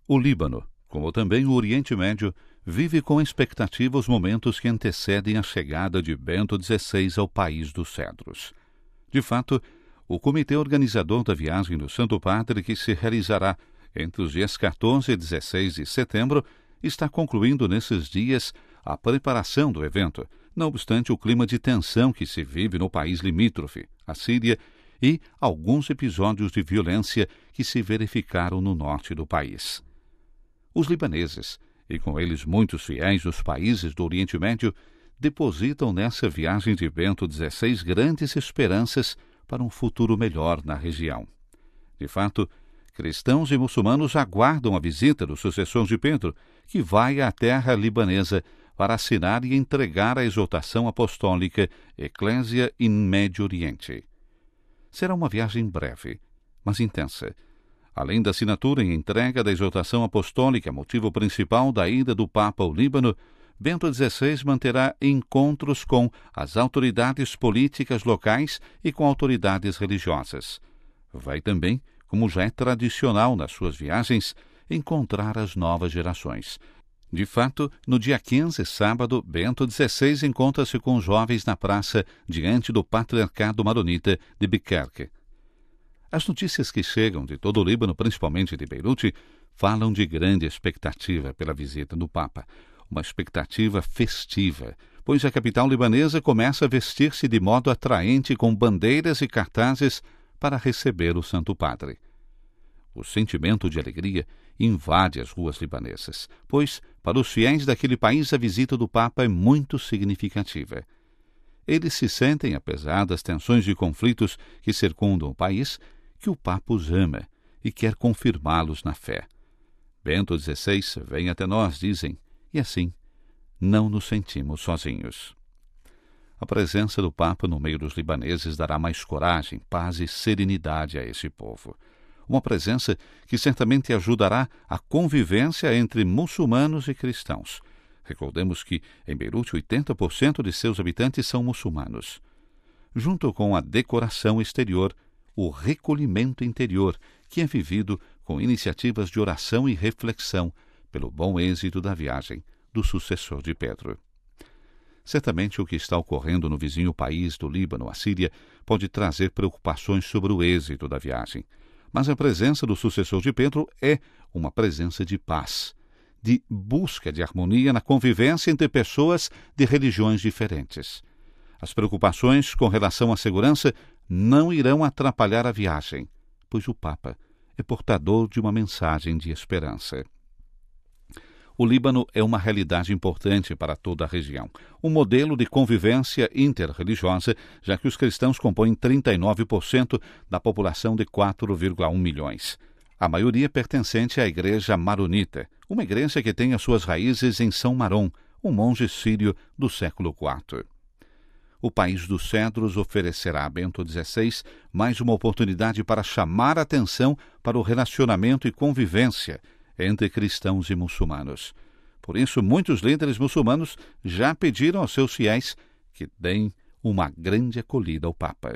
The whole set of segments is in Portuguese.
O Líbano, como também o Oriente Médio, vive com expectativa os momentos que antecedem a chegada de Bento XVI ao país dos cedros. De fato, o comitê organizador da viagem do Santo Padre, que se realizará entre os dias 14 e 16 de setembro, está concluindo nesses dias a preparação do evento, não obstante o clima de tensão que se vive no país limítrofe, a Síria, e alguns episódios de violência que se verificaram no norte do país. Os libaneses, e com eles muitos fiéis dos países do Oriente Médio, depositam nessa viagem de Bento XVI grandes esperanças para um futuro melhor na região. De fato, cristãos e muçulmanos aguardam a visita do sucessor de Pedro, que vai à terra libanesa para assinar e entregar a exortação apostólica Ecclesia in Médio Oriente. Será uma viagem breve, mas intensa. Além da assinatura e entrega da exortação apostólica, motivo principal da ida do Papa ao Líbano, Bento XVI manterá encontros com as autoridades políticas locais e com autoridades religiosas. Vai também, como já é tradicional nas suas viagens, encontrar as novas gerações. De fato, no dia 15, sábado, Bento XVI encontra-se com os jovens na praça diante do Patriarcado Maronita de Biquerque. As notícias que chegam de todo o Líbano, principalmente de Beirute, falam de grande expectativa pela visita do Papa. Uma expectativa festiva, pois a capital libanesa começa a vestir-se de modo atraente com bandeiras e cartazes para receber o Santo Padre. O sentimento de alegria invade as ruas libanesas, pois, para os fiéis daquele país, a visita do Papa é muito significativa. Eles se sentem, apesar das tensões e conflitos que circundam o país, que o Papa os ama e quer confirmá-los na fé. Bento XVI vem até nós, dizem, e assim não nos sentimos sozinhos. A presença do Papa no meio dos libaneses dará mais coragem, paz e serenidade a esse povo. Uma presença que certamente ajudará a convivência entre muçulmanos e cristãos. Recordemos que, em Beirute, 80% de seus habitantes são muçulmanos. Junto com a decoração exterior, o recolhimento interior, que é vivido com iniciativas de oração e reflexão pelo bom êxito da viagem do sucessor de Pedro. Certamente o que está ocorrendo no vizinho país do Líbano, a Síria, pode trazer preocupações sobre o êxito da viagem. Mas a presença do sucessor de Pedro é uma presença de paz, de busca de harmonia na convivência entre pessoas de religiões diferentes. As preocupações com relação à segurança não irão atrapalhar a viagem, pois o Papa é portador de uma mensagem de esperança. O Líbano é uma realidade importante para toda a região, um modelo de convivência interreligiosa, já que os cristãos compõem 39% da população de 4,1 milhões. A maioria pertencente à Igreja Maronita, uma igreja que tem as suas raízes em São Maron, um monge sírio do século IV. O país dos cedros oferecerá a Bento XVI mais uma oportunidade para chamar a atenção para o relacionamento e convivência entre cristãos e muçulmanos. Por isso, muitos líderes muçulmanos já pediram aos seus fiéis que deem uma grande acolhida ao Papa.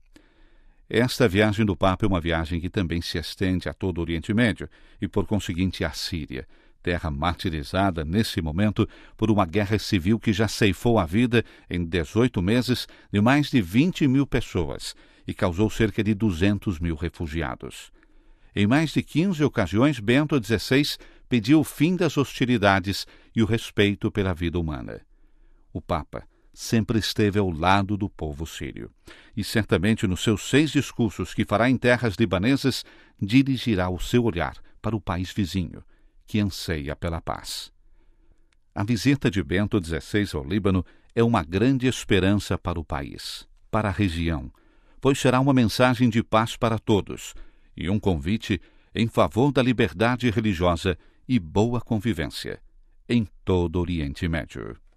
Esta viagem do Papa é uma viagem que também se estende a todo o Oriente Médio e, por conseguinte, à Síria, terra martirizada nesse momento por uma guerra civil que já ceifou a vida em 18 meses de mais de 20 mil pessoas e causou cerca de 200 mil refugiados. Em mais de 15 ocasiões, Bento XVI pediu o fim das hostilidades e o respeito pela vida humana. O Papa sempre esteve ao lado do povo sírio e certamente nos seus 6 discursos que fará em terras libanesas dirigirá o seu olhar para o país vizinho, que anseia pela paz. A visita de Bento XVI ao Líbano é uma grande esperança para o país, para a região, pois será uma mensagem de paz para todos e um convite em favor da liberdade religiosa e boa convivência em todo o Oriente Médio.